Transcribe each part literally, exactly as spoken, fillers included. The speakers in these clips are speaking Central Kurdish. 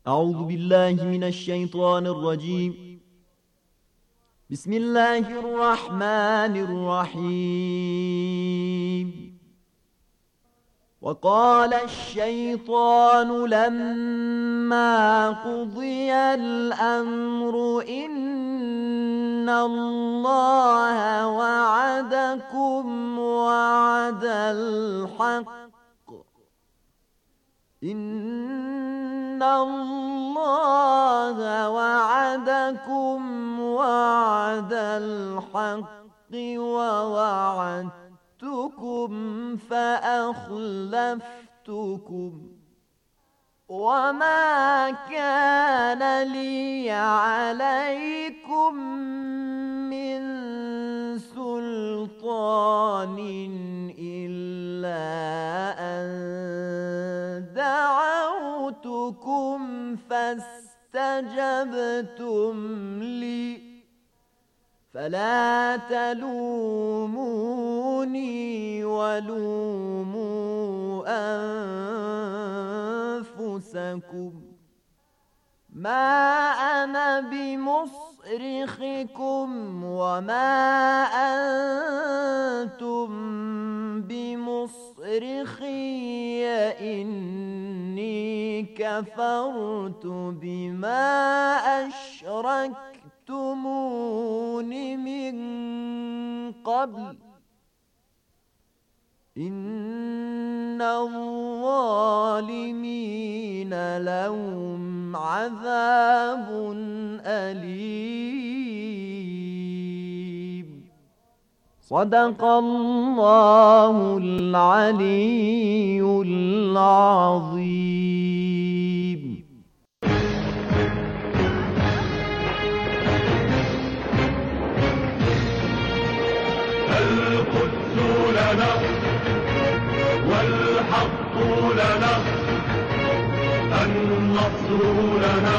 أعوذ بالله من الشيطان الرجيم. بسم الله الرحمن الرحيم. وقال الشيطان لما قضي الأمر إن الله وعدكم وعد الحق إن الله وعدكم وعد الحق ووعدتكم فأخلفتكم وما كان لي عليكم من سلطان إلا أن دعوتكم فاستجبتم لي فلا تلوموني ولوموا أنفسكم ما أنا بمصرخكم وما أنتم بمصرخي إني كفرت بما أشركتمون من قبل إن الظالمين لهم عذاب أليم. صدق الله العلي العظيم. القدس لنا والحق لنا النصر لنا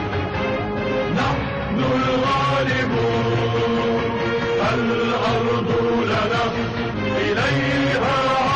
نحن الغالبون الأرض لنا إليها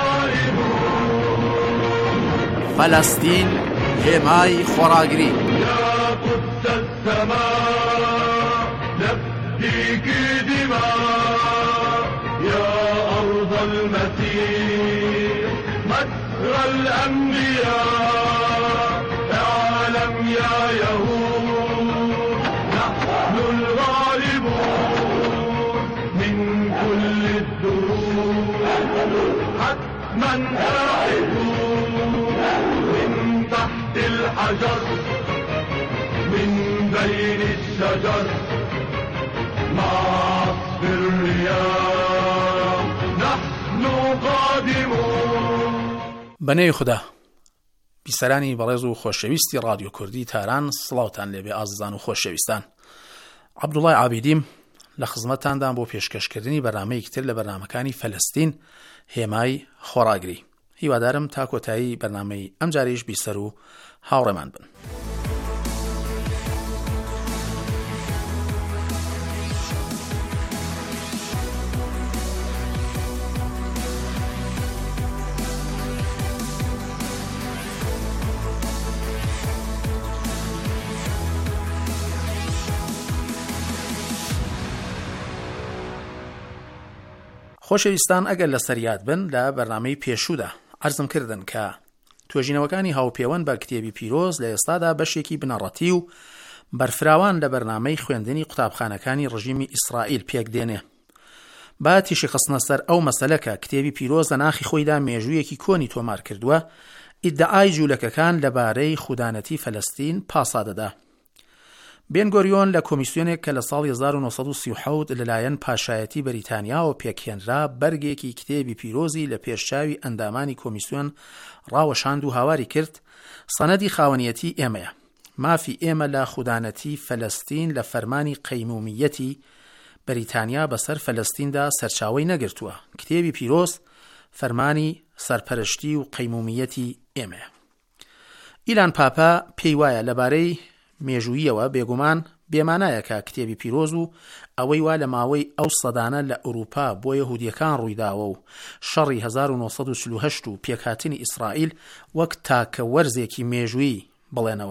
عائدون. فلسطين حمای خۆراگری. يا قدس السماء نفديك دماء يا أرض المسيح مسرى الأنبياء اعلم يا يهود نحن الغالبون من كل الدروب حتما آئدون من تحت الحجر من بين الشجر مع عصف الرياح نحن قادمون. بەنێوی خوددا بیسەرانی بەڕێز و خۆشەویستی ڕادیۆ کوردی تاران سڵاوتان لێبێ ئازیزان و خۆشەویستان. عەبدوڵای عابیدیم لە خزمەتتاندان بۆ پێشکەشکردنی بەرنامەیەکی تر لە بەرنامەکانی فەلەستین هێمای خۆراگری. هیوادارم تا کۆتایی بەرنامەی ئەم جاریش بیسەر و هاوڕێمان بن. خۆشەویستان ئەگەر لە سەریات بن لە بەرنامەی پێشوودا عەرزم کردن کە توێژینەوەکانی هاوپێوەند بە کتێبی پیرۆز لە ئێستادا بەشێکی بنەڕەتی و بەرفراوان لە بەرنامەی خوێندنی قوتابخانەکانی ڕژیمی ئیسرائیل پێک دێنێ. با تیشی خستنە سەر ئەو مەسەلەکە کتێبی پیرۆز لە ناخی خۆیدا مێژوویەکی کۆنی تۆمار کردووە ئیدعای جوولەکەکان لەبارەی خودانەتی فەلەستین پاسا دەدا. بێن گۆریۆن لە کۆمیسیۆنێک کە لە ساڵی هەزار و نۆ سەد و سی و حەوت لەلایەن پاشایەتی بەریتانیاوە پێکهێنرا بەرگێکی کتێبی پیرۆزی لە پێشچاوی ئەندامانی کۆمیسیۆن ڕاوەشاند و هاواری کرد سەنەدی خاوەنیەتی ئێمەیە. مافی ئێمە لە خودانەتی فەلەستین لە فەرمانی قەیمومیەتی بەریتانیا بەسەر فەلەستیندا سەرچاوەی نەگرتووە. کتێبی پیرۆز فەرمانی سەرپەرشتی و قەیمومیەتی ئێمەیە. ئیلان پاپا پێی وایە لەبارەی مێژوویەوە بێگومان بێمانایە کە کتێبی پیرۆز و ئەوەی وا لە ماوەی ئەو سەدانە لە ئەوروپا بۆ یەهودیەکان ڕوویداوە و شەڕی هەزار و نۆ سەد و چل و هەشت و پێکهاتنی ئیسرائیل وەک تاکە وەرزێکی مێژووی بڵێنەوە.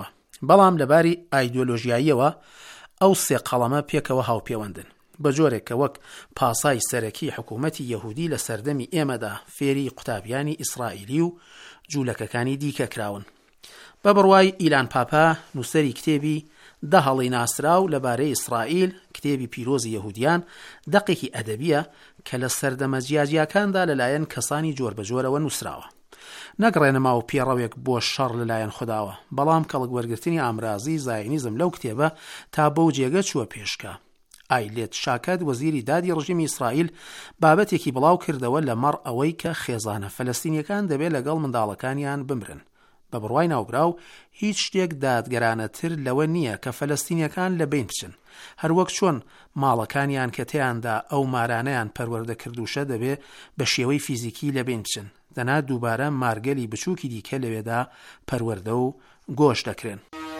بەڵام لەباری ئایدۆلۆژیاییەوە ئەو سێ قەڵەمە پێکەوە هاوپەیوەندن بە جۆرێک کە وەک پاسای سەرەکی حکوومەتی یەهودی لە سەردەمی ئێمەدا فێری قوتابیانی ئیسرائیلی و جوولەکەکانی دیکە کراون. بە بڕوای ئیلان پاپا نووسەری کتێبی دە هەڵی ناسراو لەبارەی ئیسرائیل، کتێبی پیرۆزی یەهودیان، دەقێکی ئەدەبیە کە لە سەردەمە جیاجیاکاندا لەلایەن کەسانی جۆر بەجۆرەوە نووسراوە، نەگڕێنەما و پێڕەوێک بۆ شەڕ لەلایەن خودداوە، بەڵام کەڵک وەرگرتنی ئامرازی زاینیزم لەو کتێبە تا بەو جێگە چووە پێشکە. ئایلێت شاکەت وەزیری دادی ڕژیمی ئیسرائیل بابەتێکی بڵاو کردەوە لەمەڕ ئەوەی کە خێزانە فەلەستینیەکان دەبێت لەگەڵ منداڵەکانیان بمرن. بە بڕوای ناوبراو هیچ شتێک دادگەرانەتر لەوە نییە کە فەلەستینیەکان لە بین بچن، هەروەک چۆن ماڵەکانیان کە تیاندا ئەو مارانەیان پەروەردە کردوشە دەبێت بە شێوەی فیزیکی لە بین بچن، دەنا دووبارە مارگەلی بچووکی دیکە لەوێدا پەروەردە و گۆش دەکرێن.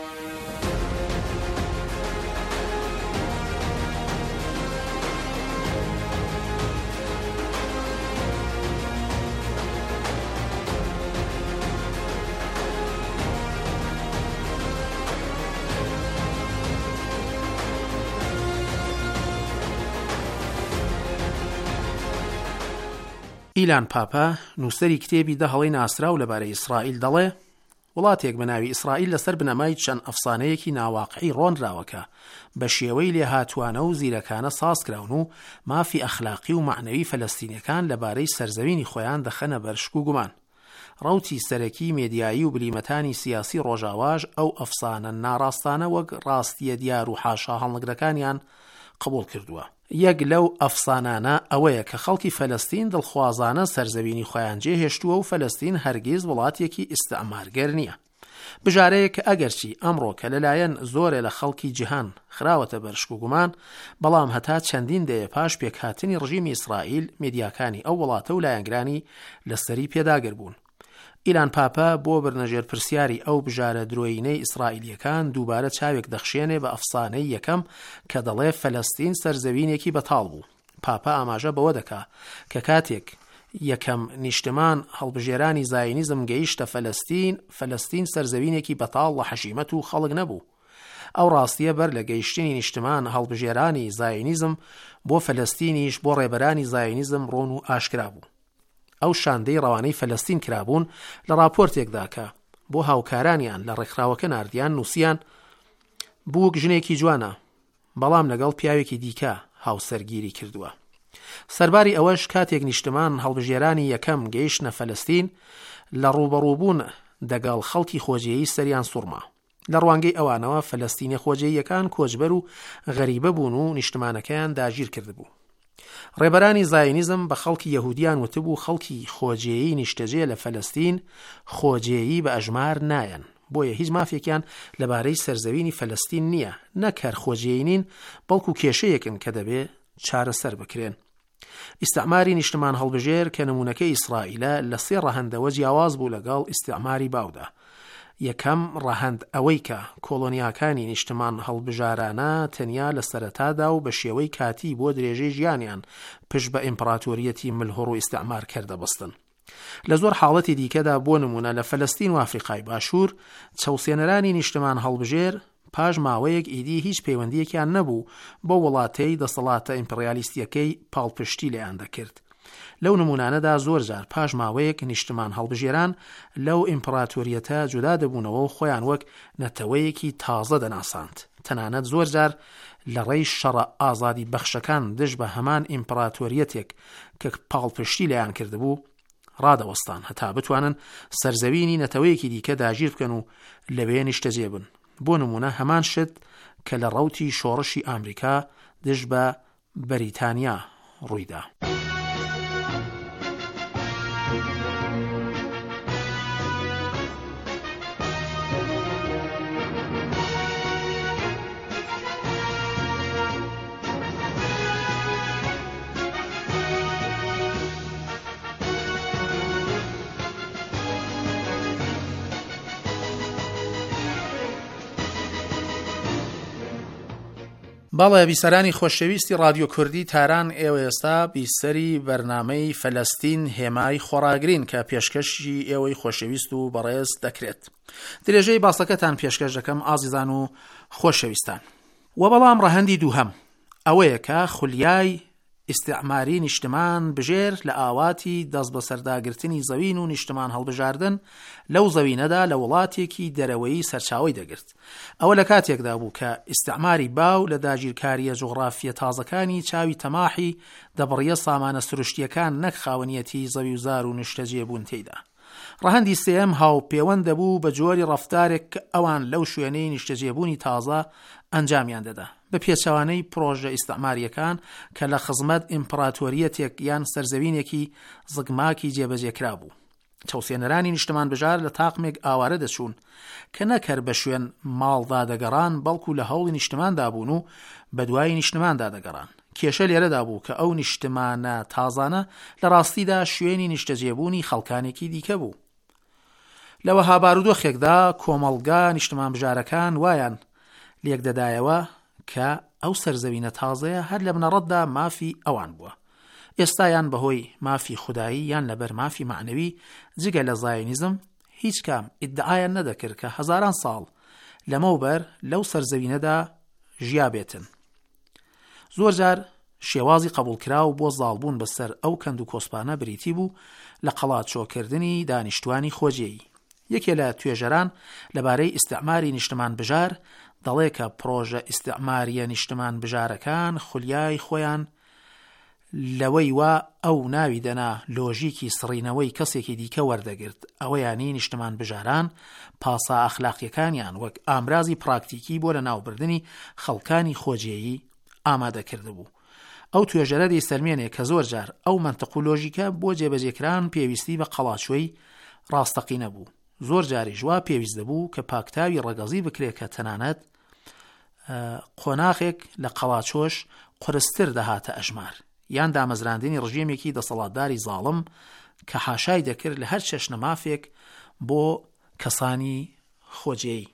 ئیلان پاپا نووسەری کتێبی دە هەڵەی ناسراو لەبارەی ئیسرائیل دەڵێ وڵاتێک بە ناوی ئیسرائیل لەسەر بنەمای چەند ئەفسانەیەکی ناواقعی ڕۆنراوەکە بە شێوەی لێهاتوانە و زیرەکانە سازکراون و مافی ئەخلاقی و معنەوی فەلەستینیەکان لەبارەی سەرزەوینی خۆیان دەخەنە بەر شک و گومان. ڕەوتی سەرەکی مێدیایی و بلیمەتانی سیاسی ڕۆژاواژ ئەو ئەفسانە ناڕاستانە وەک ڕاستیە دیار و حاشا هەڵنەگرەکانیان قبول کردووە. یەک لەو ئەفسانانە ئەوەیە کە خەڵکی فەلەستین دڵخوازانە سەرزەوینی خۆیان جێهێشتووە و فەلەستین هەرگیز وڵاتێکی ئیستعمارگەر نییە. بژارەیە کە ئەگەرچی ئەمڕۆ کە لەلایەن زۆرێ لە خەڵکی جیهان خراوەتە بەر شک و گومان، بەڵام هەتا چەندین دەیە پاش پێکهاتنی ڕژیمی ئیسرائیل مێدیاکانی ئەو وڵاتە و لایەنگرانی لەسەری پێداگەر بوون. ئیلان پاپا بۆ برنەژێر پرسیاری ئەو بژارە درۆینەی ئیسرائیلیەکان دووبارە چاوێک دەخشێنێ بە ئەفسانەی یەکەم کە دەڵێ فەلەستین سەرزەوینێکی بەتاڵ بوو. پاپا ئاماژە بەوە دەکا کە کاتێک یەکەم نیشتمان هەڵبژێرانی زاینیزم گەیشتە فەلەستین، فەلەستین سەرزەوینێکی بەتاڵ لە حەشیمەت و خەڵک نەبوو. ئەو ڕاستیە بەر لە گەیشتنی نیشتمان هەڵبژێرانی زاینیزم بۆ فەلەستینیش بۆ ڕێبەرانی زاینیزم ڕۆن و ئاشکرا بوو. ئەو شاندەی ڕەوانەی فەلەستین کرابوون لە راپۆرتێکدا کە بۆ هاوکارانیان لە ڕێکخراوەکە ناردیان نووسیان بووک ژنێکی جوانە، بەڵام لەگەڵ پیاوێکی دیکە هاوسەرگیری کردووە. سەرباری ئەوەش کاتێک نیشتمان هەڵبژێرانی یەکەم گەیشتنە فەلەستین لە ڕوبەڕووبوون دەگەڵ خەڵکی خۆجێیی سەریان سوڕما. لە ڕوانگەی ئەوانەوە فەلەستینی خۆجێیەکان کۆچبەر و غەریبە بوون و نیشتمانەکەیان داگیر کردبوو. ڕێبەرانی زاینیزم بە خەڵکی یەهودیان وتبوو خەڵکی خۆجێیی نیشتەجێ لە فەلەستین خۆجێیی بە ئەژمار نایەن، بۆیە هیچ مافێکیان لەبارەی سەرزەوینی فەلەستین نییە، نەکەر خۆجێیی نین، بەڵکو کێشەیەکن کە دەبێ چارەسەر بکرێن. ئیستعماری نیشتمان هەڵبژێر کە نمونەکەی ئیسرائیلە لە سێ ڕەهەندەوە جیاواز بوو لەگەڵ ئیستعماری باودا. یەکەم ڕەهەند ئەوەی کە کۆلۆنیاکانی نیشتمان هەڵبژارانە تەنیا لە سەرەتادا و بە شێوەی کاتی بۆ درێژەی ژیانیان پشت بە ئیمپراتۆریەتی ملهوڕ و ئیستعمار کردەبەستن. لە زۆر حاڵەتی دیکەدا بۆ نمونە لە فەلەستین و ئافریقای باشوور چەوسێنەرانی نیشتمان هەڵبژێر پاش ماوەیەک ئیدی هیچ پەیوەندیەکیان نەبوو بۆ وڵاتەی دەسەڵاتە ئیمپریالیستیەکەی پاڵپشتی لەیان دەکرد. لەو نمونانەدا زۆر جار پاش ماوەیەک نیشتمان هەڵبژێران لەو ئیمپراتۆریەتە جودا دەبوونەوە و خۆیان وەک نەتەوەیەکی تازە دەناساند. تەنانەت زۆر جار لە ڕێی شەڕە ئازادی بەخشەکان دژ بە هەمان ئیمپراتۆریەتێک کە پاڵپشتی لەیان کردبوو ڕادەوەستان هەتا بتوانن سەرزەوینی نەتەوەیەکی دیکە داگیر بکەن و لەوێ نیشتەجێ بن. بۆ نمونە هەمان شت کە لە ڕەوتی شۆڕشی ئامریکا دژ بە بەریتانیا ڕوویدا. باڵێ بیسەرانی خۆشەویستی رادیۆ کوردی تاران، ئێوە ئێستا بیسەری بەرنامەی فەلەستین هێمای خۆراگرین کە پێشکەشی ئێوەی خۆشەویست و بەڕێز دەکرێت. درێژەی باسەکەتان پێشکەش دەکەم ئازیزان و خۆشەویستان. و بەڵام ڕەهەندی دووهەم ئەوەیە کە خولیای ئیستیعماری نیشتمان بژێر لە ئاواتی دەست بە سەرداگرتنی زەوین و نیشتمان هەڵبژاردن لەو زەوینەدا لە وڵاتێکی دەرەوەیی سەرچاوی دەگرت. ئەوە لە کاتێکدا بوو کە ئیستیعماری باو لە داگیرکاریە جوغرافیە تازەکانی چاوی تەماحی دەبڕیە سامانە سروشتیەکان نەک خاوەنیەتی زەوی و زار و نیشتەجێ بوون تێیدا. ڕەهەندی سێم هاوپەیوەند دەبوو بە جۆری ڕەفتارێک کە ئەوان لەو شوێنەی نیشتەجێبوونی تازە ئەنجامیان دەدا بە پێچەوانەی پرۆژە ئیستیعماریەکان کە لە خزمەت ئیمپراتۆریەتێک یان سەرزەوینێکی زگماکی جێبەجێکرا بوو. چاوسێنەرانی نیشتمان بژار لە تاقمێک ئاوارە دەچوون کە نەکەر بە شوێن ماڵدا دەگەڕان بەڵکو لە هەوڵی نیشتماندا بوون و بە دوای نیشتماندا دەگەڕان. کێشە لێرەدا بوو کە ئەو نیشتمانە تازانە لە ڕاستیدا شوێنی نیشتەجێبوونی خەڵکانێکی دیکە بوو. لەوە هابارودۆخێکدا کۆمەڵگا نیشتمان بژارەکان وایان لێک دەدایەوە کە ئەو سەرزەوینە تازەیە هەر لە بنەڕەتدا مافی ئەوان بووە. ئێستایان بەهۆی مافی خودایی یان لەبەر مافی معنەوی جگە لە زایۆنیزم هیچ کام ئیدعایان نەدەکرد کە هەزاران ساڵ لەمەوبەر لەو سەرزەوینەدا ژیا بێتن. زۆر جار شێوازی قبولکراو بۆ زاڵبوون بەسەر ئەو کەند و کۆسپانە بریتی بوو لە قەڵاتچۆکردنی دانیشتوانی خۆجێیی. یەکێ لە توێژەران لەبارەی ئیستیعماری نیشتمان بژار دەڵێ کە پرۆژە ئیستیعماریە نیشتمان بژارەکان خولیای خۆیان لەوەی وا ئەو ناوی دەنا لۆژیکی سڕینەوەی کەسێکی دیکە وەردەگرت. ئەوە یانی نیشتمان بژاران پاسا ئەخلاقیەکانیان وەک ئامرازی پراکتیکی بۆ لە ناوبردنی خەڵکانی خۆجێیی ئامادەکرد بوو. ئەو توێژەرە دەیسەلمێنێ کە زۆر جار ئەو مەنتەق و لۆژیکە بۆ جێبەجێکران پێویستی بە قەڵاچۆی ڕاستەقینە بوو. زۆر جاری ژوا پێویست دەبوو کە پاکتاوی ڕەگەزی بکرێت کە تەنانەت قۆناغێک لە قەڵاچۆش قورستر دەهاتە ئەژمار یان دامەزراندنی ڕژێمێکی دەسەڵاتداری زاڵم کە حاشای دەکرد لە هەر چەشنە مافێک بۆ کەسانی خۆجێی.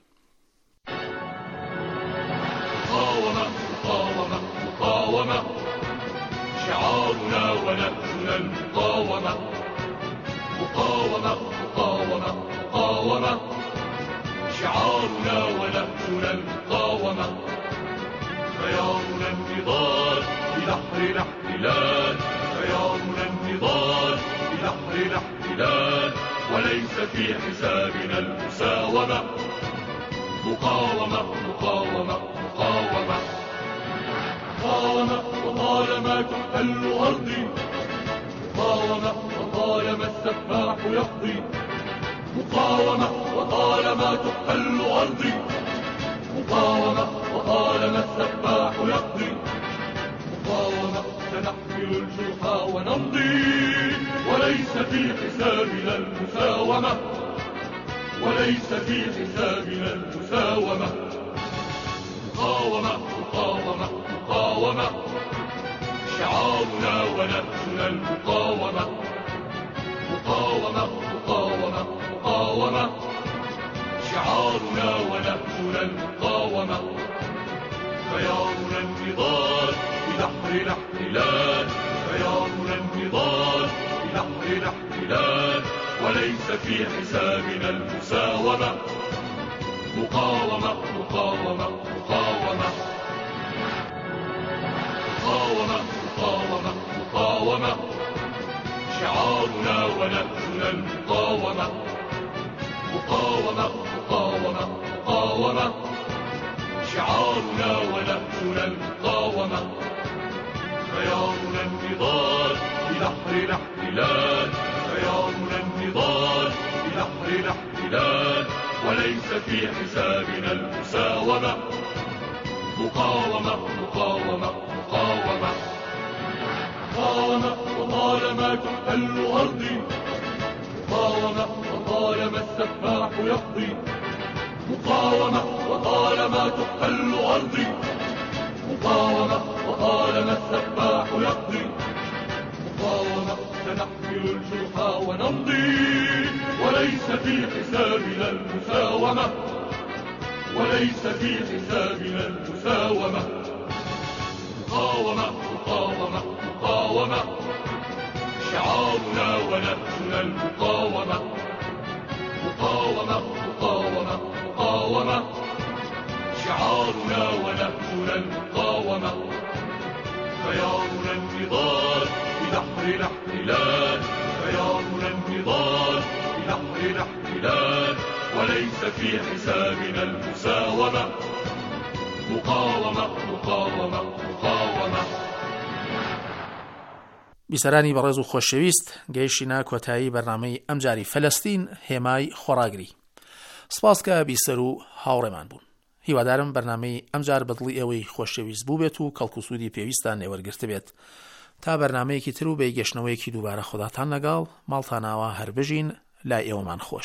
مقاومة مقاومة مقاومة شعارنا ونهجنا المقاومة مقاومة مقاومة مقاومة شعارنا ونهجنا المقاومة خيارنا النضال ببحر الاحتلال خيارنا النضال ببحر الاحتلال وليس في حسابنا المساومة مقاومة مقاومة مقاومة مقاومة وطالما تحتل أرضي مقاومة وطالما السفاح يقضي مقاومة وطالما تحتل أرضي مقاومة وطالما السفاح يقضي مقاومة سنحمل الجرحى ونمضي وليس في حسابنا المساومة وليس في حسابنا المساومة مقاومة مقاومة مقاومة شعارنا ونهجنا المقاومة مقاومة مقاومة مقاومة شعارنا ونهجنا المقاومة خيارنا النضال ببحر الاحتلال خيارنا النضال ببحر الاحتلال وليس في حسابنا المساومة مقاومة مقاومة مقاومة مقاومة مقاومة مقاومة شعارنا ونهجنا المقاومة مقاومة مقاومة مقاومة شعارنا ونهجنا المقاومة خيارنا النضال ببحر الاحتلال خيارنا النضال ببحر الاحتلال وليس في حسابنا المساومة مقاومة مقاومة مقاومة مقاومة وطالما تحتل أرضي مقاومة وطالما السفاح يقضي مقاومة وطالما تحتل أرضي مقاومة وطالما السفاح يقضي مقاومة سنحمل الجرحى ونمضي وليس في حسابنا المساومة وليس في حسابنا المساومة مقاومة مقاومة مقاومة شعارنا ونهجنا المقاومة مقاومة مقاومة مقاومة شعارنا ونهجنا المقاومة خيارنا النضال بنحر الاحتلال خيارنا النضال بنحر الاحتلال وليس في حسابنا المساومة مقاومة مقاومة مقاومة بیسەرانی بەڕێز و خۆشەویست گەیشتینە کۆتایی بەرنامەی ئەمجاری فەلەستین هێمای خۆراگری. سپاس کە بیسەر و هاوڕێمان بوون. هیوادارم بەرنامەی ئەمجار بەدڵی ئەوەی خۆشەویست بوو بێت و کەڵکوسوودی پێویستان نێوەرگرت بێت. تا بەرنامەیەکی تر و بەیگەشتنەوەیەکی دووبارە خوداتان لەگەڵ ماڵتاناوە هەر بژین لای ئێوەمان خۆش.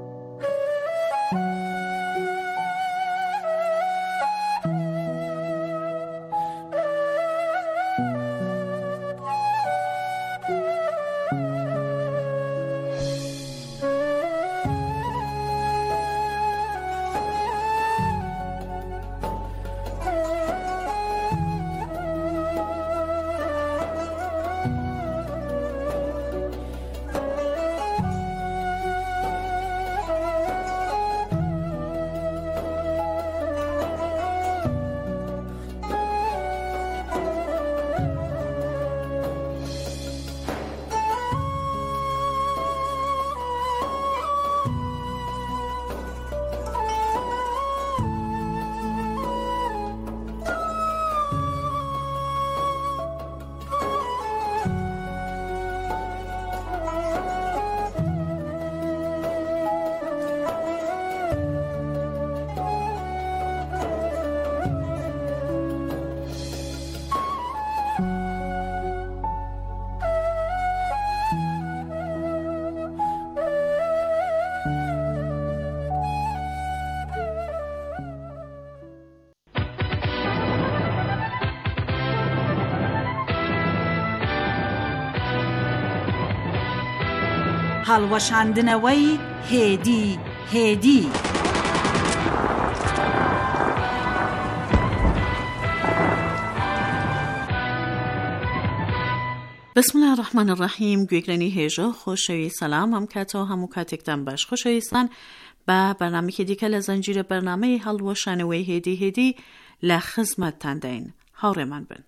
هەڵوەشاندنەوەی هێدی هێدی بسم الله الرحمن الرحیم. گوێگرانی هێژە خۆشەوی سەلام ئەم کاتەوە هەموو کاتێکتان باش خۆشەویستان بە بەرنامەیەکی دیکە لە زەنجیرە بەرنامەی هەڵوەشانەوەی هێدی هێدی لە خزمەتتان دەین. هاوڕێمان بن.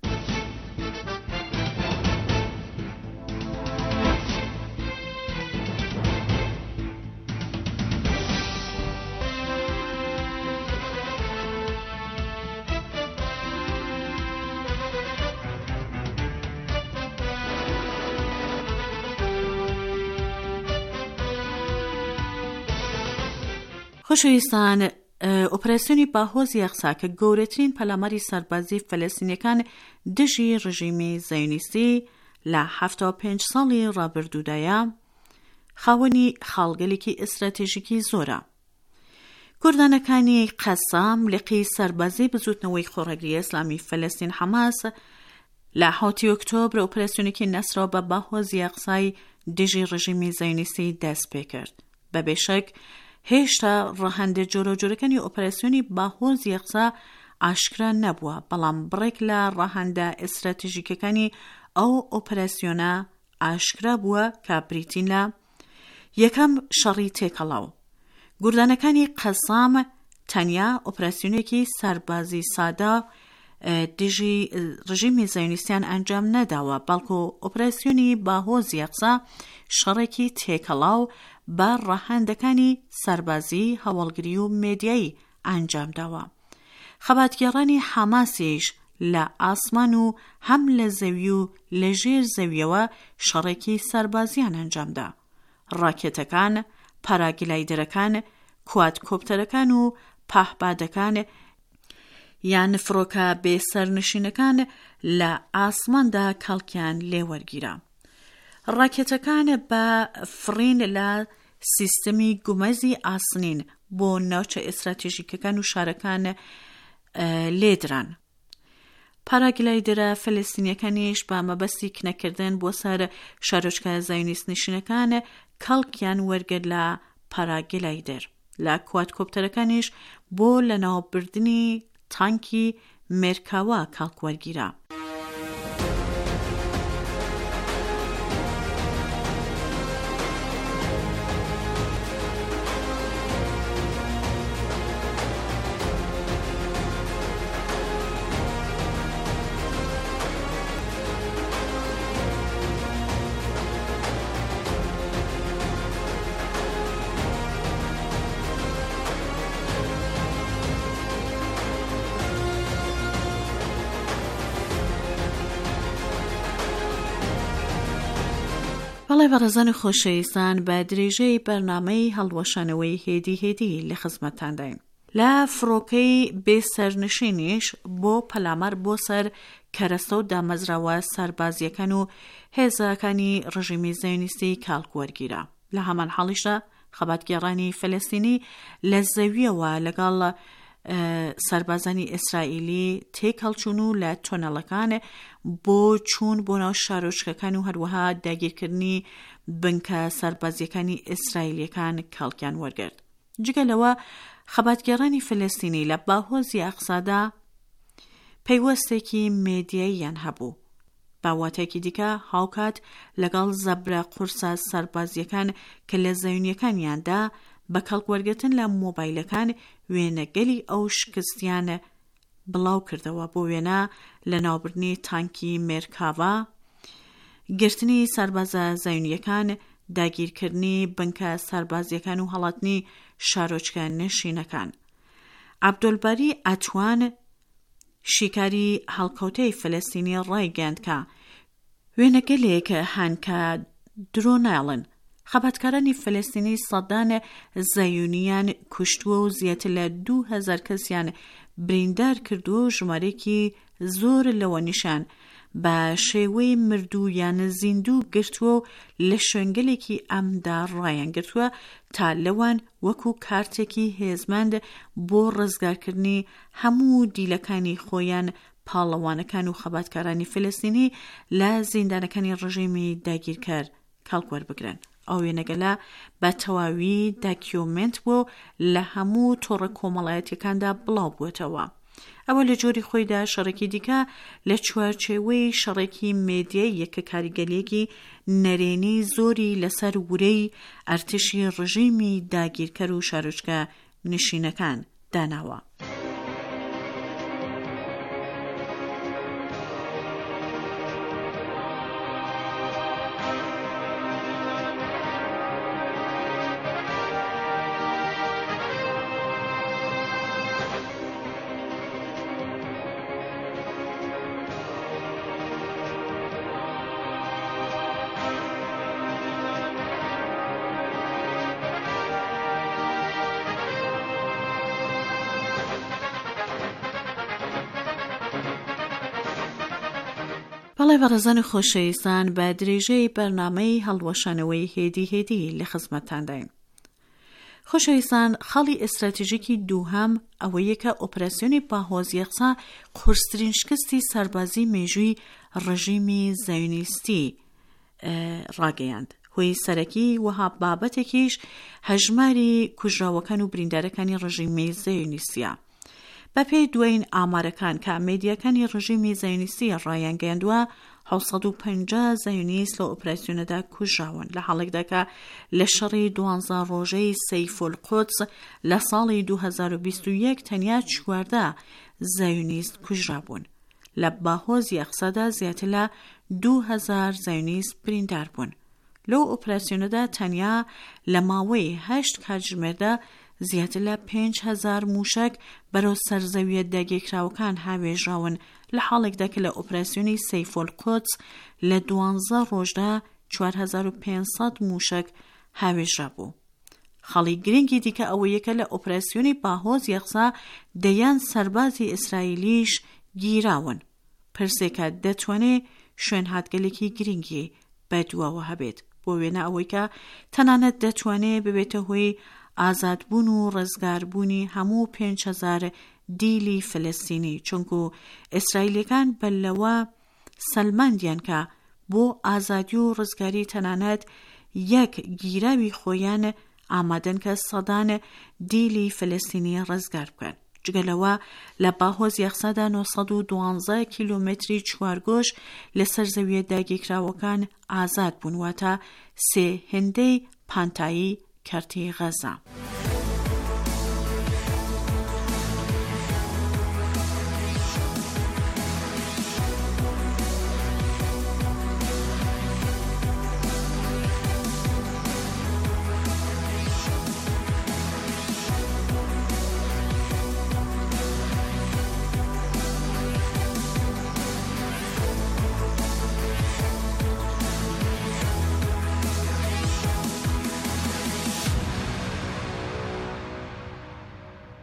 خۆشەویستان، ئۆپراسیۆنی باهۆز یەخسا کە گەورەترین پەلاماری سەربازی فەلەستینیەکان دژی ڕژیمی زەیۆنیستی لە هەفتاد و پێنج ساڵی ڕابردوودایە خاوەنی خاڵگەلێکی ئستراتێژیکی زۆرە. کوردانەکانی قەسام لقی سەربازی بزوتنەوەی خۆڕەگری ئیسلامی فەلەستین حەماس لە حوتی ئۆکتۆبر ئۆپراسیۆنێکی نەسرەوە بە باهۆز یەخسای دژی ڕژیمی زەیۆنیستی دەست پێ کرد. بە بێشەک هێشتا ڕەهەندە جۆرە جۆرەکانی ئۆپراسیۆنی باهۆز یەخسا ئاشکرا نەبووە، بەڵام بڕێک لە ڕەهەندە ئستراتێژیکەکانی ئەو ئۆپراسیۆنە ئاشکرا بووە کە بریتین لە یەکەم شەڕی تێکەڵاو. گوردانەکانی قەسام تەنیا ئۆپراسیۆنێکی سەربازی سادە دژی ڕژیمی زەیۆنیستیان ئەنجام نەداوە، بەڵکو ئۆپراسیۆنی باهۆز یەخسا شەڕێکی تێکەڵاو بە ڕەهەندەکانی سەربازی، هەوڵگری و مێدیایی ئەنجام داوە. خەباتگێڕانی حەماسیش لە ئاسمان و هەم لە زەوی و لە ژێر زەویەوە شەڕێکی سەربازیان ئەنجامدا. ڕاکێتەکان، پاراگلایدەرەکان، کوادکۆپتەرەکان و پاهبادەکان یان فرۆکە بێسەرنشینەکان لە ئاسماندا کەڵکیان لێوەرگیرە. ڕاکێتەکان بە فرین لە سیستەمی گومەزی ئاسنین بۆ ناوچە ئستراتێژیکەکان و شارەکان لێدران. پاراگلایدەرە فەلەستینیەکانیش بە مەبەستی کنەکردن بۆ سەر شارۆچکە زایۆنیست نشینەکان کەڵکیان وەرگرت لە پاراگلایدەر. لە کوادکۆپتەرەکانیش بۆ لەناوبردنی تانکی مێرکاوە کەڵک وەرگیرە. بەڵێ بەڕێزان خۆشەویستان بە درێژەی بەرنامەی هەڵوەشانەوەی هێدی هێدی لە خزمەتتانداین. لە فڕۆکەی بێسەرنشینیش بۆ پەلامار بۆ سەر کەرەستە و دامەزراوە سەربازیەکان و هێزەکانی ڕژیمی زایۆنیستی کاڵک وەرگیرە. لە هەمان حاڵیشدا خەباتگێڕانی فەلەستینی لە زەویەوە لەگەڵ سەربازانی ئیسرائیلی تێکەڵچوون و لە تۆنەڵەکان بۆ چوون بۆ ناو شارۆچکەکان و هەروەها داگیرکردنی بنکە سەربازیەکانی ئیسرائیلیەکان کاڵکیان وەرگرت. جگەلەوە خەباتگێڕانی فەلەستینی لە باهۆزی ئەقسادا پەیوەستێکی مێدیاییان هەبوو. باواتێکی دیکە هاوکات لەگەڵ زەبرە قورسە سەربازیەکان کە لە زەوینیەکانیاندا بە کەڵکوەرگرتن لە مۆبایلەکان وێنەگەلی ئەو شکستیان بڵاو کردەوە بۆ وێنە لە ناوبردنی تانکی مێرکاڤا، گرتنی سەربازە زەوینیەکان، داگیرکردنی بنکە سەربازیەکان و هەڵاتنی شارۆچکە نشینەکان. عەبدولباری ئەتوان شیکاری هەڵکەوتەی فەلەستینی ڕایگەاند کە وێنەگەلێک هەن کە درۆ ناڵن. خەباتکارانی فەلەستینی سەدان زەیونیان کوشتووە و زیاتر لە دوو هەزار کەسیان بریندار کردووە و ژمارەیەکی زۆر لەوە نیشان بە شێوەی مردوو یان زیندوو گرتووە و لە شوێنگەلێکی ئەمدا ڕایان گرتووە تا لەوان وەکو کارتێکی هێزمەند بۆ ڕزگارکردنی هەموو دیلەکانی خۆیان پاڵەوانەکان و خەباتکارانی فەلەستینی لە زیندانەکانی ڕژیمی داگیرکار کاڵکوەربگرن. ئەو وێنەگەلە بە تەواوی داکیۆمنت بوو لە هەموو تۆڕە کۆمەڵایەتیەکاندا بڵاو بووێتەوە. ئەوە لە جۆری خۆیدا شەڕێکی دیکە لە چوارچێوەی شەڕێکی مێدیاییە کە کاریگەلێکی نەرێنی زۆری لەسەر ورەی ئەرتشی ڕژیمی داگیرکەر و شارۆچکە نشینەکان داناوە. بەڵێ بەڕێزان خۆشەویستان بە درێژەی بەرنامەی هەڵوەشانەوەی هێدی هێدی لە خزمەتتانداین. خۆشەویستان، خەڵی ئستراتیژیکی دووهەم ئەوەیە کە ئۆپراسیۆنی باهۆزی ئەقسا قورسترین شکستی سەربازی مێژووی ڕژیمی زایۆنیستی ڕاگەیاند. هۆی سەرەکی وەها بابەتێکیش هەژماری کوژراوەکان و بریندارەکانی ڕژیمی زایۆنیستیە. بە پێی دوایین ئامارەکان کە مێدیاکانی ڕژیمی زایۆنیستی ڕایانگەیاندووە حەوت و پەنجا زایۆنیست لە ئۆپراسیۆنەدا کوژراون لە حاڵێکدا کە لە شەڕی دوانزە ڕۆژەی سەیفولقودس لە ساڵی دوو هەزار و بیست و یەک تەنیا چواردە زایۆنیست کوژرابوون. لە باهۆزی ئەقسادا زیاتر لە دوو هەزار زایۆنیست بریندار بوون. لەو ئۆپراسیۆنەدا تەنیا لە ماوەی هەشت کاتژمێردا زیاتر لە پێنج هەزار موشک بەرەو سەرزەویە داگیرکراوەکان هاوێژراون لە حاڵێکدا کە لە ئۆپراسیۆنی سەیفولقودس لە دوانزە ڕۆژدا چوار هەزار و پێنج سەد موشک هاوێژرا بوو. خەڵی گرنگی دیکە ئەوەیە کە لە ئۆپراسیۆنی باهۆزی ئەقسا دەیان سەربازی ئیسرائیلیش گیراون. پرسێکە دەتوانێت شوێن هاتگەلێکی گرنگی بەدواوە هەبێت بۆ وێنە ئەوەی کە تەنانەت دەتوانێت ببێتە هۆی ئازادبوون و ڕزگاربوونی هەموو پێنج هەزار دیلی فلەستینی، چونکو ئیسرائیلیەکان بەلەوە سەلماندیان کە بۆ ئازادی و ڕزگاری تەنانەت یەک گیراوی خۆیان ئامادەن کە سەدان دیلی فلەستینی ڕزگار بکەن. جگەلەوە لە باهۆزی ئەقسادا نۆ سەد و دوانزە کیلۆمەتری چوارگۆش لە سەرزەویە داگیرکراوەکان ئازاد بوون، واتە سێ هێندەی پانتایی کەرتی غەزە.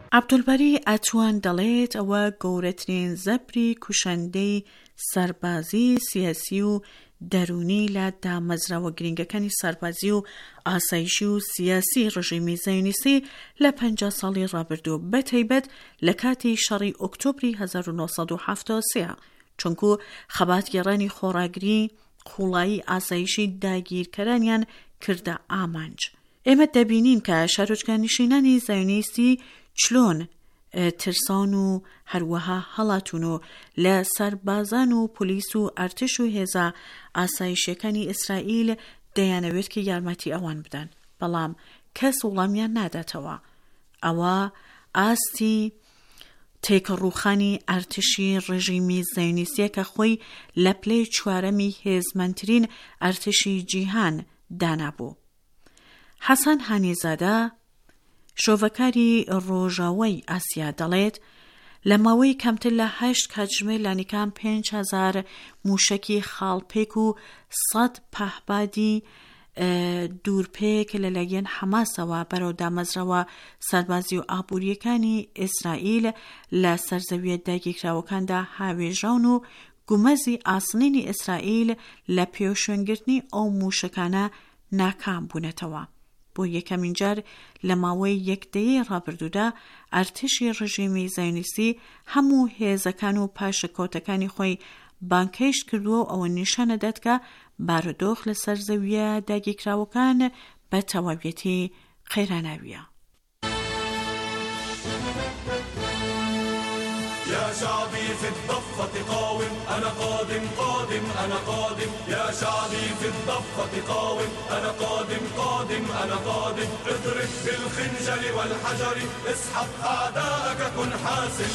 عەبدولبەری ئەتوان دەڵێت ئەوە گەورەترین زەبری کوشەندەی سەربازی سیاسی و دەرونی لە دامەزراوە گرنگەکانی سەربازی و ئاسایشی و سیاسی ڕژیمی زایۆنیستی لە پەنجا ساڵی ڕابردوو بەتایبەت لە کاتی شەڕی ئۆکتۆبری هەزار و نۆ سەد و حەڤدە و سێ چونکو خەباتگێڕانی خۆڕاگری خوڵایی ئاسایشی داگیرکەرانیان کردە ئامانج. ئێمە دەبینین کە شارۆچکانیشتنانی زایۆنیستی چلۆن ترسان و هەروەها هەڵاتون و لە سەربازان و پۆلیس و ئەرتش و هێزە ئاسایشیەکانی ئیسرائیل دەیانەوێت کە یارمەتی ئەوان بدەن، بەڵام کەس وەڵامیان ناداتەوە. ئەوە ئاستی تێکەڕووخانی ئەرتشی ڕژیمی زایۆنیستیە کە خۆی لە پلەی چوارەمی هێزمەندترین ئەرتشی جیهان دانابوو. حەسەن هانیزادە شۆڤەکاری ڕۆژاوای ئاسیا دەڵێت لە ماوەی کەمتر لە هەشت کاتژمێر لانیکان پێنج هەزار موشکی خاڵپێک و سەد پەهپادی دوورپێک لەلایەن حەماسەوە بەرەو دامەزراوە سەربازی و ئابوووریەکانی ئیسرائیل لە سەرزەویە داگیرکراوەکاندا هاوێژاون و گومەزی ئاسنینی ئیسرائیل لە پێوشێنگرتنی ئەو موشکانە ناکام بوونەتەوە. بۆ یەکەمین جار لە ماوەی یەکدەیەی ڕابردوودا ئەرتشی ڕژیمی زایۆنیستی هەموو هێزەکان و پاشەکەوتەکانی خۆی بانکەیشت کردووە و ئەوە نیشانە دەد کە بارودۆخ لە سەرزەویە داگیرکراوەکان بە تەواویەتی قەیراناویە. يا شعبي في الضفة قاوم أنا قادم قادم أنا قادم يا شعبي في الضفة قاوم أنا قادم قادم أنا قادم اضرب بالخنجر والحجر اسحق أعداءك كن حاسم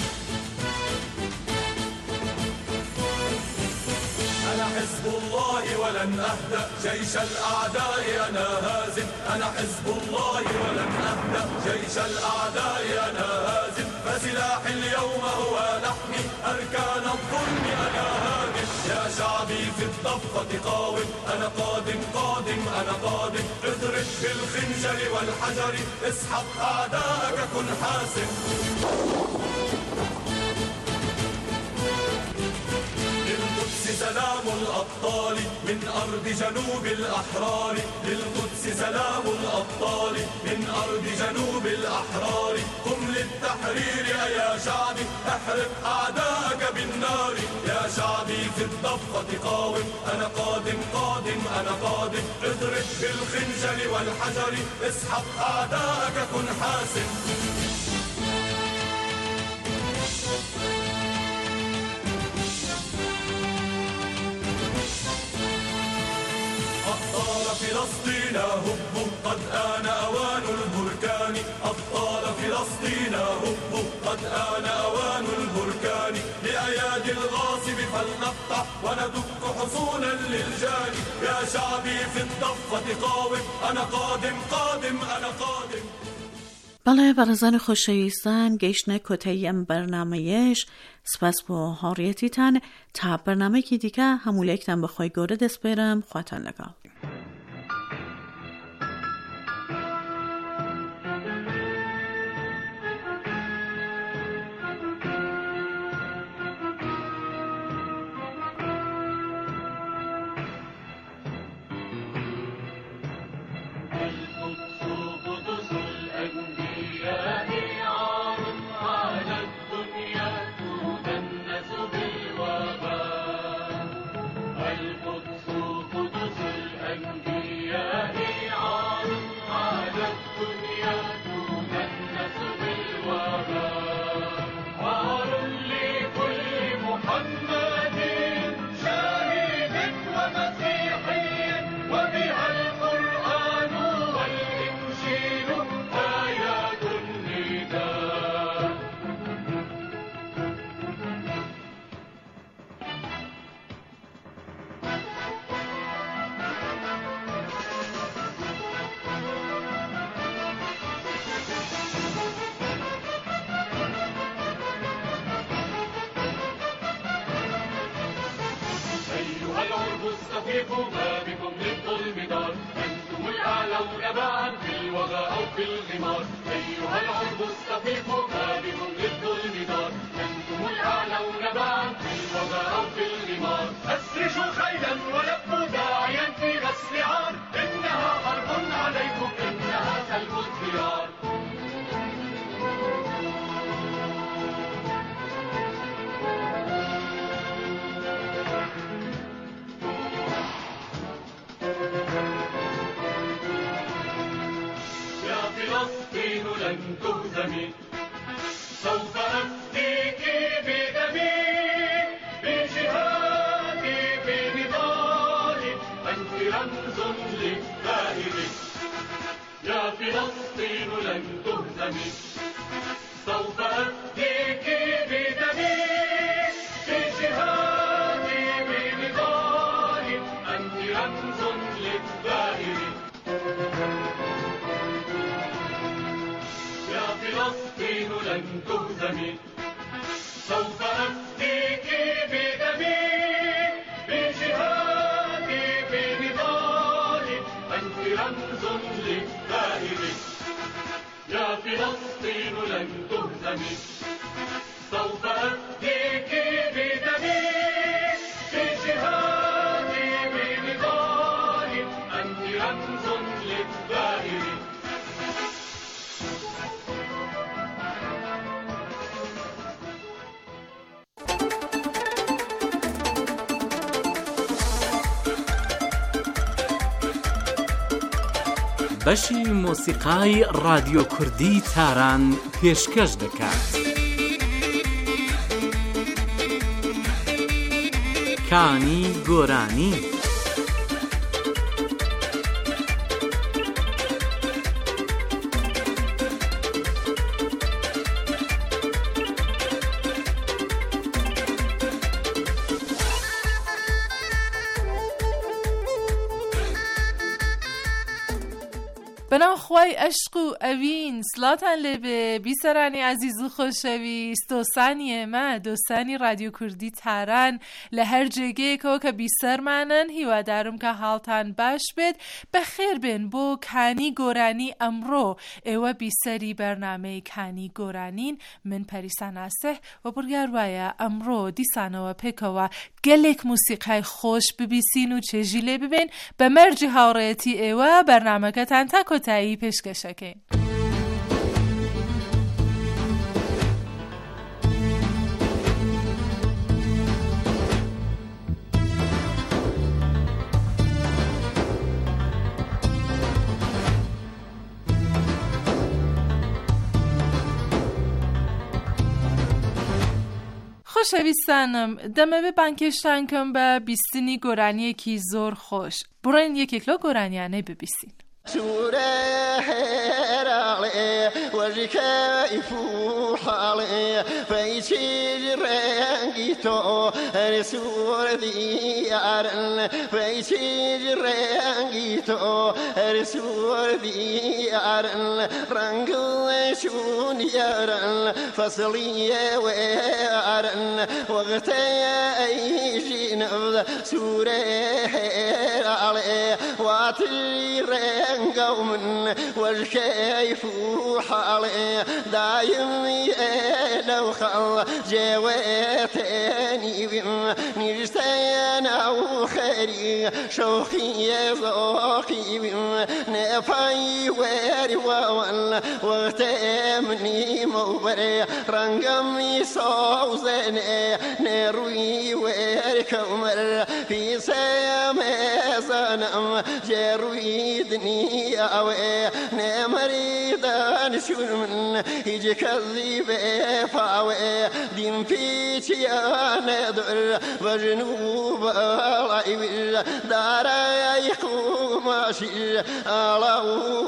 أنا حزب الله ولن أهدأ جيش الأعداء أنا هازم أنا حزب الله ولن أهدأ جيش الأعداء أنا هازم فسلاحي اليوم هو لحمي أركان الظلم أنا هادم يا شعبي في الضفة قاوم أنا قادم قادم أنا قادم اضرب بالخنجر والحجر اسحق أعداءك كن حاسم سلام الأبطال من أرض جنوب الأحرار للقدس سلام الأبطال من أرض جنوب الأحرار قم للتحرير يا شعبي احرق أعداءك بالنار يا شعبي في الضفة قاوم أنا قادم قادم أنا قادم اضرب بالخنجر والحجر اسحق أعداءك كن حاسم فلسطين هبوا قد آن أوان البركان أبطال فلسطين هبوا قد آن أوان البركان لأيادي الغاصب فلنقطع وندك حصونا للجان يا شعبي في الضفة قاوم أنا قادم قادم أنا قادم. بەڵێ بەڕێزان خۆشەویستان گەیشتنە کۆتایی ئەم بەرنامەیەش سپاس بۆ هاوڕێیەتیتان تا بەرنامەیەکی دیکە هەموو لایەکتان بەخۆی گەورە دەسپێرم خواتان لەگەڵ. استفيقوا ما بكم للظلم دار أنتم الأعلون معا في الوغى أو في الغمار أيها العرب استفيقوا تهزمي سوف أفديك بدمي بجهادي بنضالي أنت رمز للثائر يا فلسطين لن تهزمي سوف أفديك بدمي بجهادي بنضالي أنت رمز للثائر يا فلسطين لن تهزمي سوف أفديك بدمي بجهادي بنضالي أنت رمز للثائر يا فلسطين لن تهزمي سوف أفديك بدمي بجهادي بنضالي أنت رمز للثائر بەشی مۆسیقای رادیۆ کوردی تاران پێشکەش دەکات. کانی گۆرانی. بەناوخوای عشق و ئەوین سڵاتان لێبێ بیسەرانی عەزیز و خۆشەویست دۆستانی ئێمە دۆستانی رادیۆ کوردی تاران لە هەر جێگەیەکەوە کە بیسەرمانن هیوادارم کە حاڵتان باش بێت بەخێر بێن بۆ کانی گۆرانی ئەمڕۆ ئێوە بیسەری بەرنامەی کانی گۆرانین من پەریسا ناسح و بڕیار وایە ئەمڕۆ دیسانەوە پێکەوە گەلێک موسیقای خۆش ببیسین و چێژی لێ ببێن بە مەرجی هاوڕێتی ئێوە بەرنامەکەتان تا کۆتایی پێشکەشەکەین. خۆشەویستانم دەمەوێت بانکێشتان کەم بە بیستنی گۆرانیەکی زۆر خۆش. بڕۆین یەکێک لەو گۆرانیانەی ببیستین. سورة هرالي وجكيف حالي فيشير رنجيتو رسول ديارن فيشير رنجيتو رسول ديارن رنجل شون يارن فصلي ويارن وقتي أيشي نبض سورة هرالي واتي قوم والكيف حالي دايم لو خل جواتني نجتين أو خيري شوقي ذوقي نفاي ويري وان وغتمني موبري رنقمي صوزني نروي ويري كمر في سيامي صنم جروي دني أوي نمريدان شون من يجي كذب فاوي دين فيش يا ندر وجنوب العيب دار يقوم شيء الله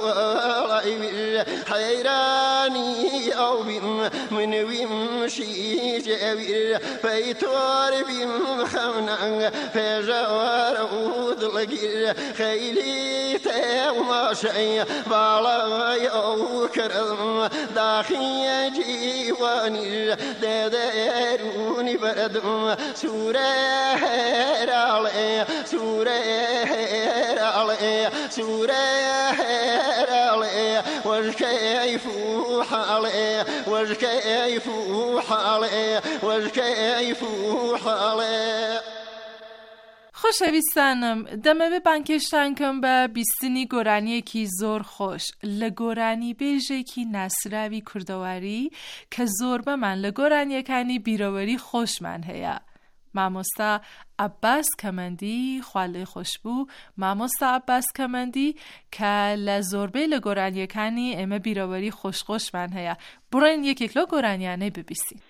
العيب حيراني أو بيم من بيم شيء جبير فيتوار بيم خمنا فجوار عود لقير خيلي وما شيء بالا يوكرم داخي جيواني داروني بردم سورة هرالي سورة هرالي سورة هرالي والكيف حالي والكيف حالي والكيف حالي. خۆشەویستانم دەمەوێت بانکێشتان کەم بە بیستنی گۆرانیەکی زۆر خۆش لە گۆرانی بێژێکی ناسراوی کوردەواری کە زۆر بەمان لە گۆرانیەکانی بیرەوەری خۆشمان هەیە. مامۆستا عەباس کەمەندی خوا لێی خۆشبوو، مامۆستا عەباس کەمەندی کە لە زۆربەی لە گۆرانیەکانی ئێمە بیرەوەری خۆشخۆشمان هەیە. بڕێن یەکێک لەو گۆرانیانەی ببیستین.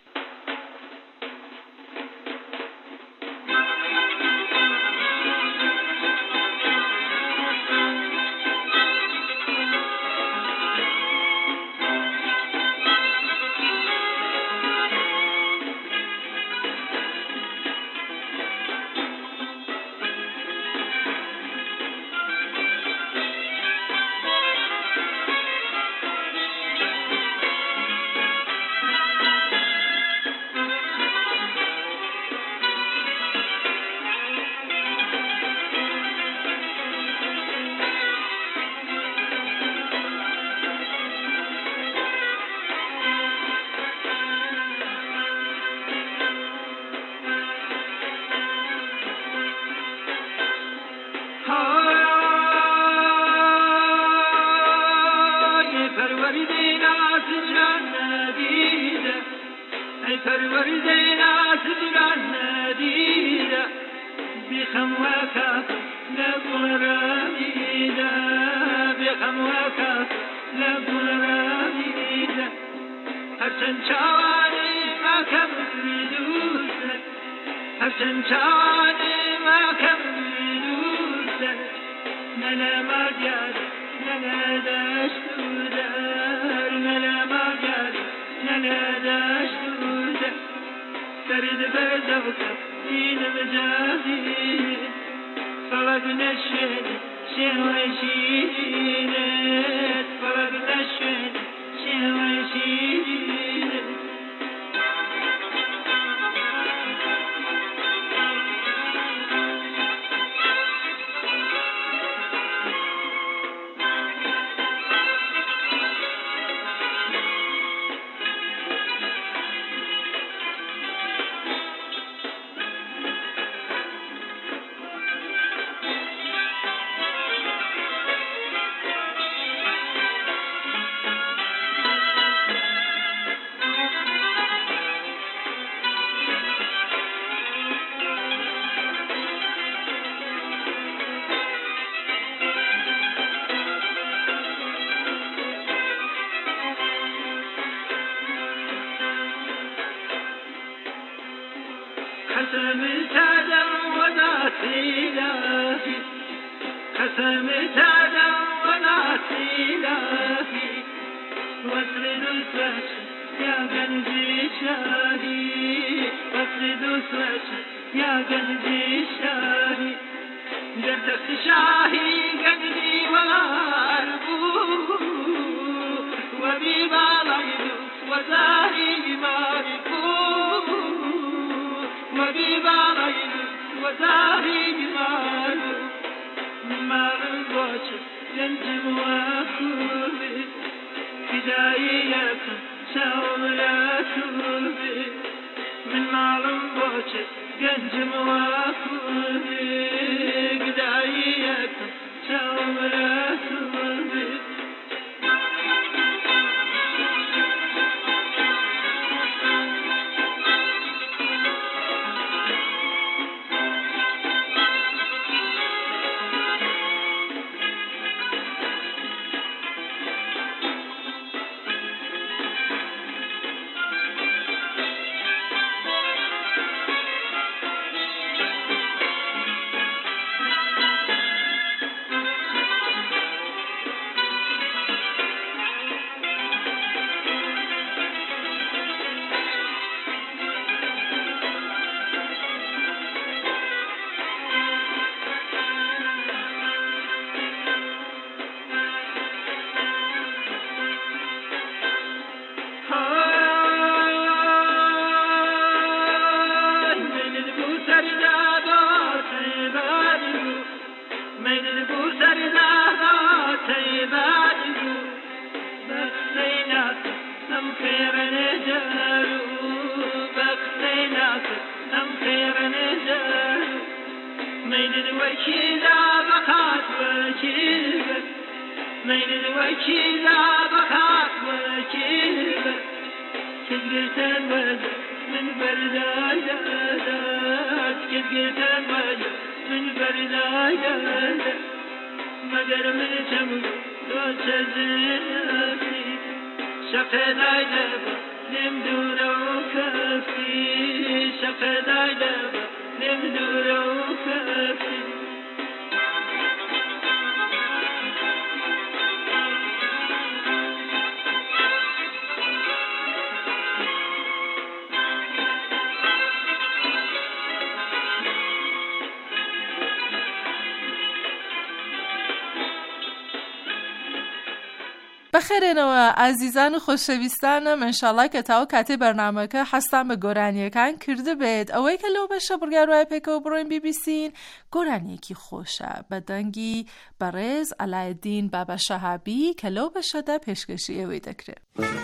من بردايات قد قلت المايا من بردايات مگر من تمر دو تزنافي شقد عيدبا نم دورا وكافي شقد عيدبا نم دورا وكافي بەخێرێنەوە ئازیزان و خۆشەویستانم ئینشاڵڵا کە تاو کاتێ بەرنامەکە حەستان بە گۆرانیەکان کرده بێت ئەوەی کە لەو بەشە بڕیاروای پێکەوە بڕۆین بی بی سین گۆرانیەکی خۆشە بە دەنگی بەڕێز ئەلایەدین بابا شەهابی کە لەو بەشەدا پێشکەشی ئێوەی دەکرێت.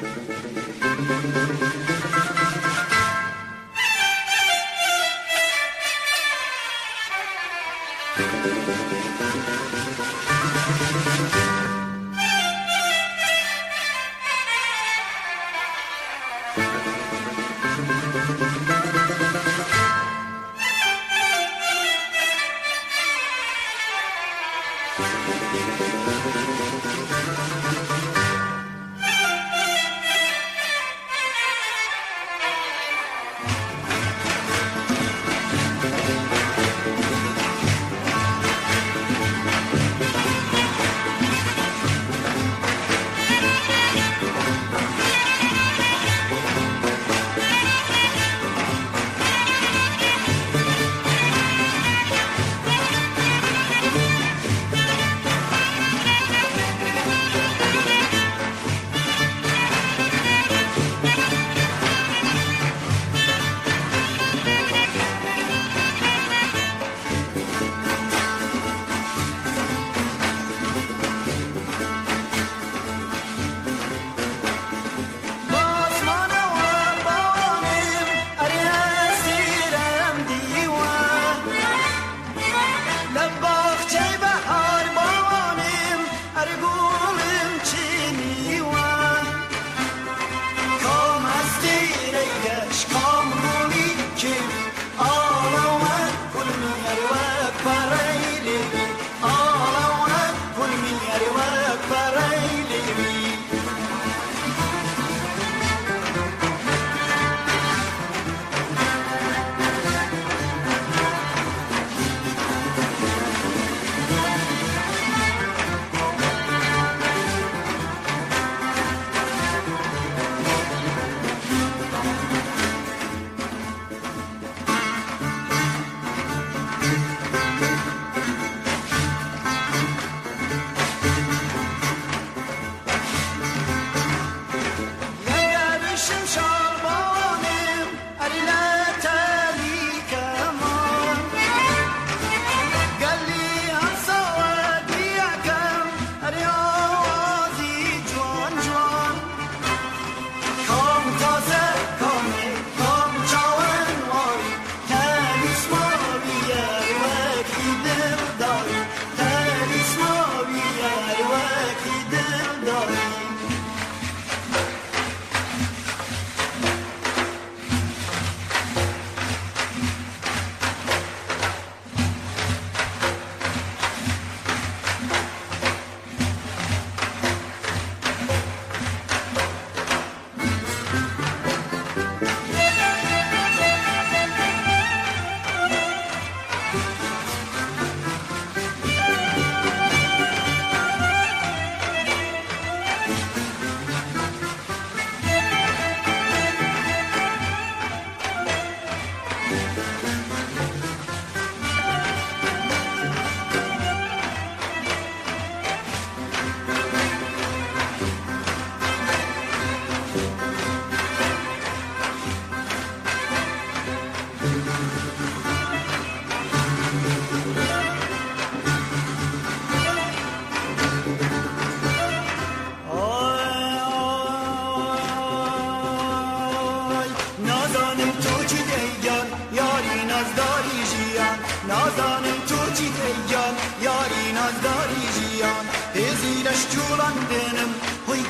نازانم تو چی دیان یاری نازداری جیان هزیرش جولان دنم هوی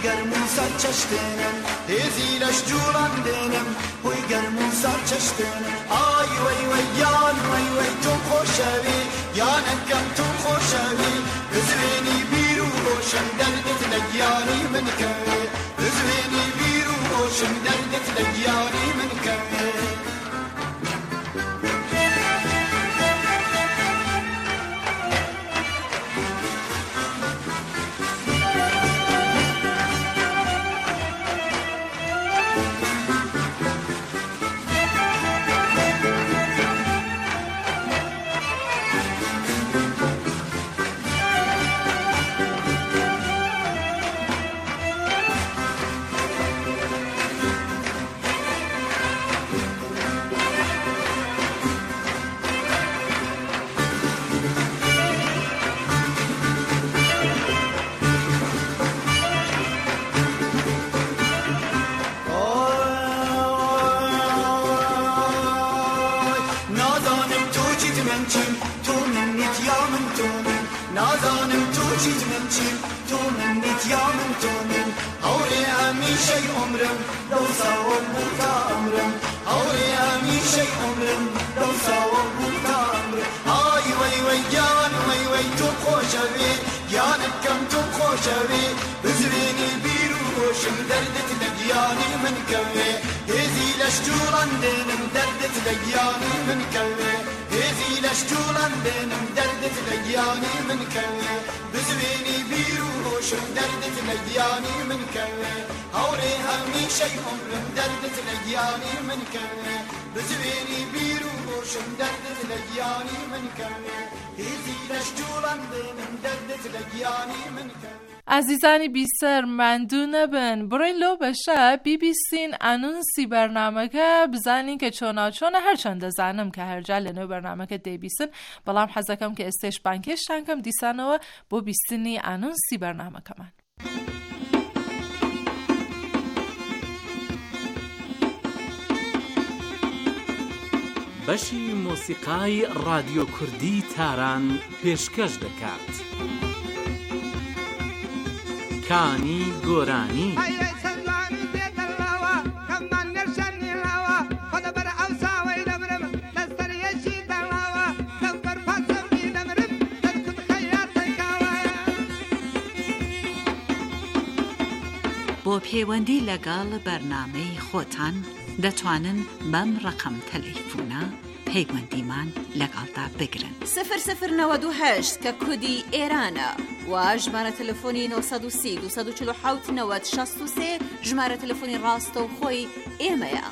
گرمون سر چشتنم هزیلش جولان دنم هوی گرمون سر چشتنم آی وی وی یان وی وی تو خوشوی یان کم تو خوشوی بزوینی بیرو روشن دردت لگیانی من کوی بزوینی بیرو روشن دردت لگیانی من کوی عزیزانی بیسر مندونه بن برای لو بشه بی بی سین انونسی برنامه که بزنین که چونا چونه هر چند زنم که هر جل نو برنامه که دی بیسن بلام حزکم که استش بانکش تنکم دیسانو بو بیسینی انونسی برنامه کمان بەشی مۆسیقای رادیۆ کوردی تاران پێشکەش دەکات. کانی گۆرانی بۆ پەیوەندی لەگەڵ بەرنامەی خۆتان دەتوانن بەم ڕقم تەلەیفۆنە پەیوەندیمان لەگەڵدا بگرن. سفر سفر نود و هشت کە کودی ئێرانە و ژمارە تەلەفۆنی نۆ سەد و سی دو سەد و چل و حەوت نەوەت شەست و سێ ژمارە تەلەفۆنی ڕاستە و خۆی ئێمەیە.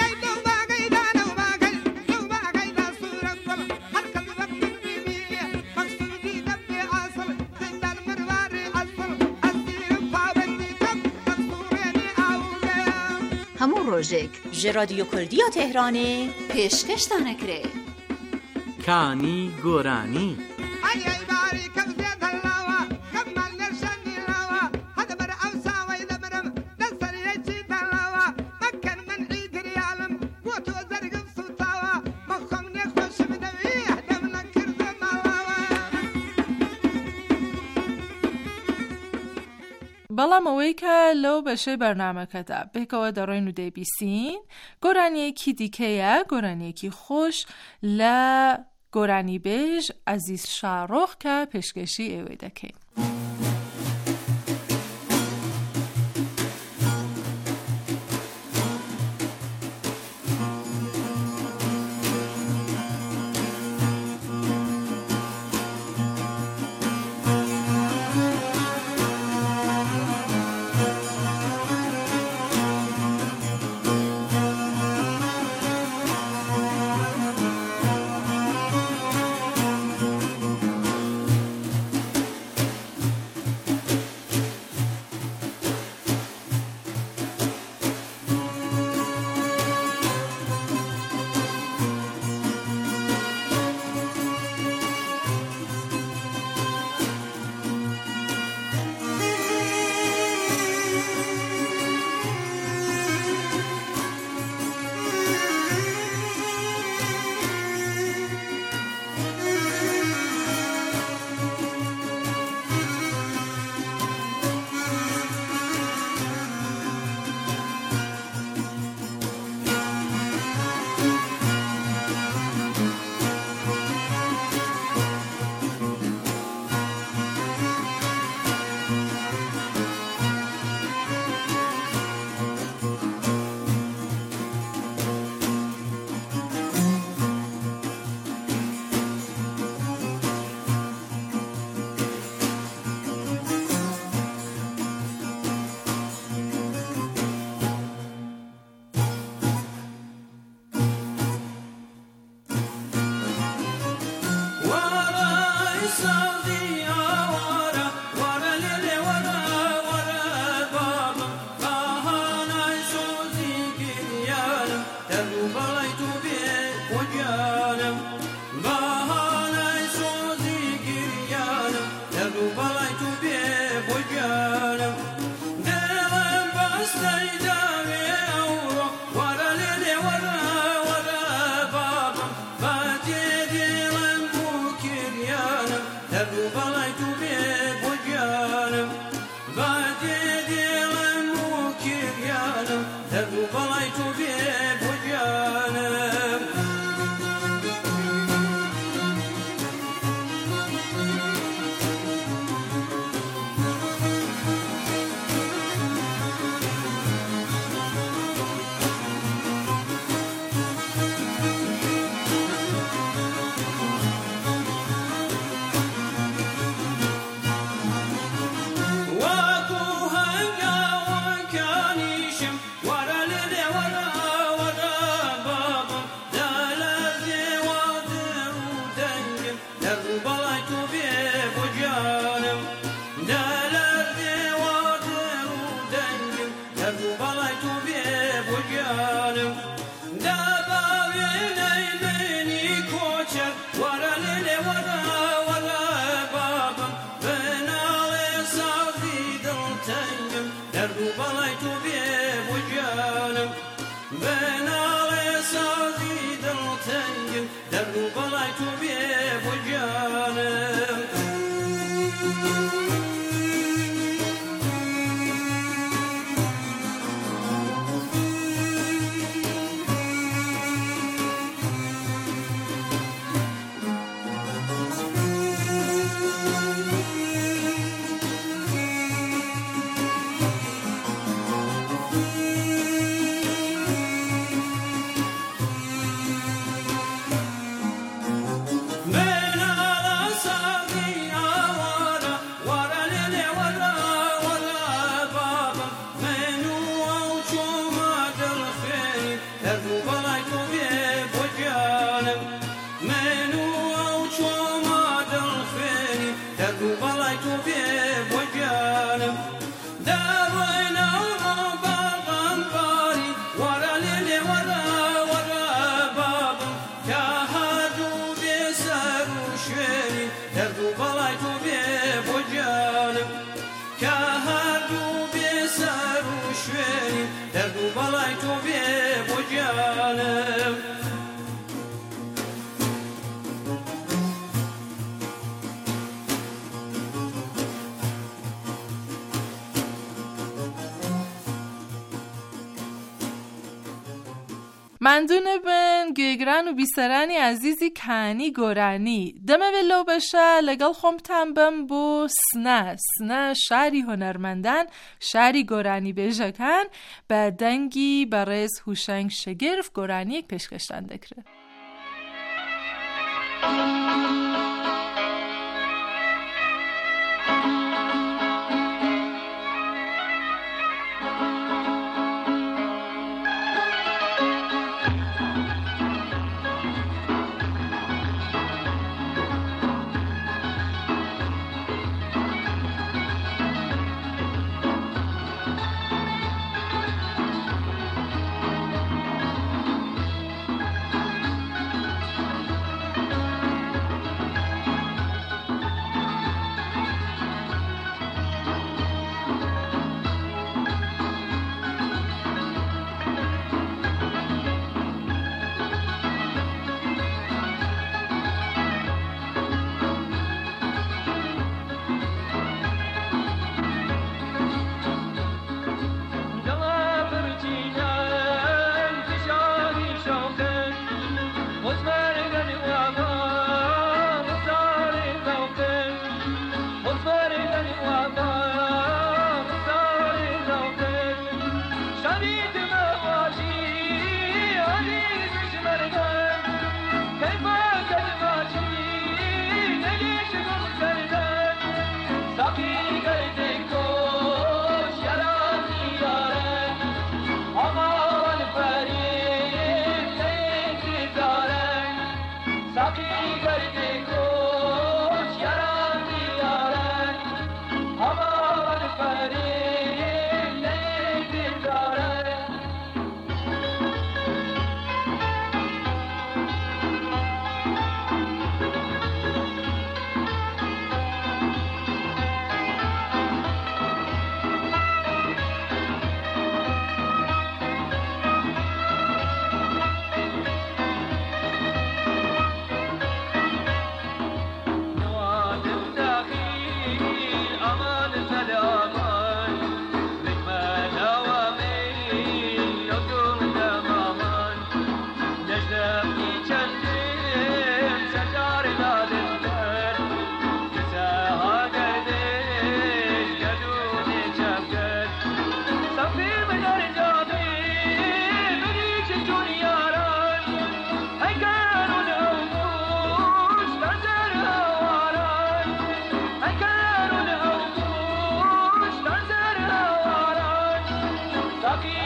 هەموو ڕۆژێک ژێ رادیۆ کوردیە تێهرانێ پێشکەشتانەکرێ. کانی گۆرانی بەڵام ئەوەی کە لەو بەشەی بەرنامەکەدا بێکەوە دەڕۆین و دەیبیسین گۆرانیەکی دیکەیە گۆرانیەکی خۆش لە گۆرانی بێژ عەزیز شارۆخ کە پێشکەشی ئێوەی دەکەین. بەڵای تۆ بێ بۆ گیانم مندونه بن گوێگران و بیسەرانی عزیزی کانی گۆرانی دەمەوێت لەو بەشە لەگەڵ خۆمتان بم بۆ سنە سنە شاری هۆنەرمەندان شاری گۆرانی بێژەکان بە دەنگی بەڕێز هوشەنگ شەگرف گۆرانیەک پێشکەشتان دەکرێت.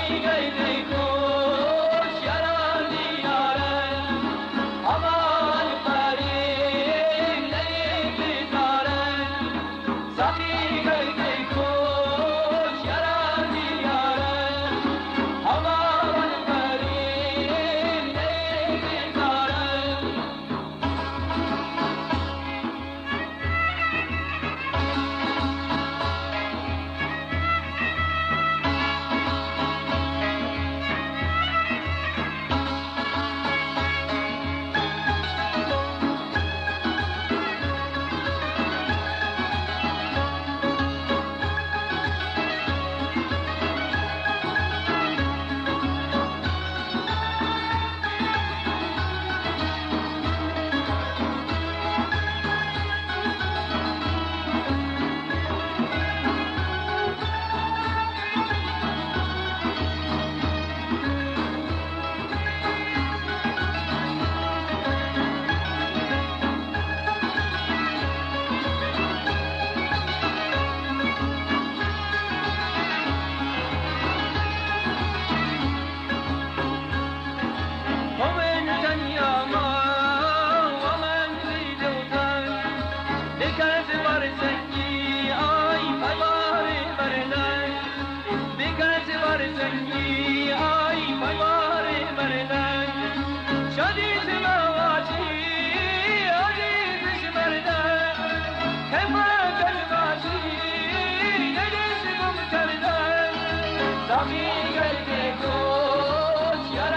عينيكم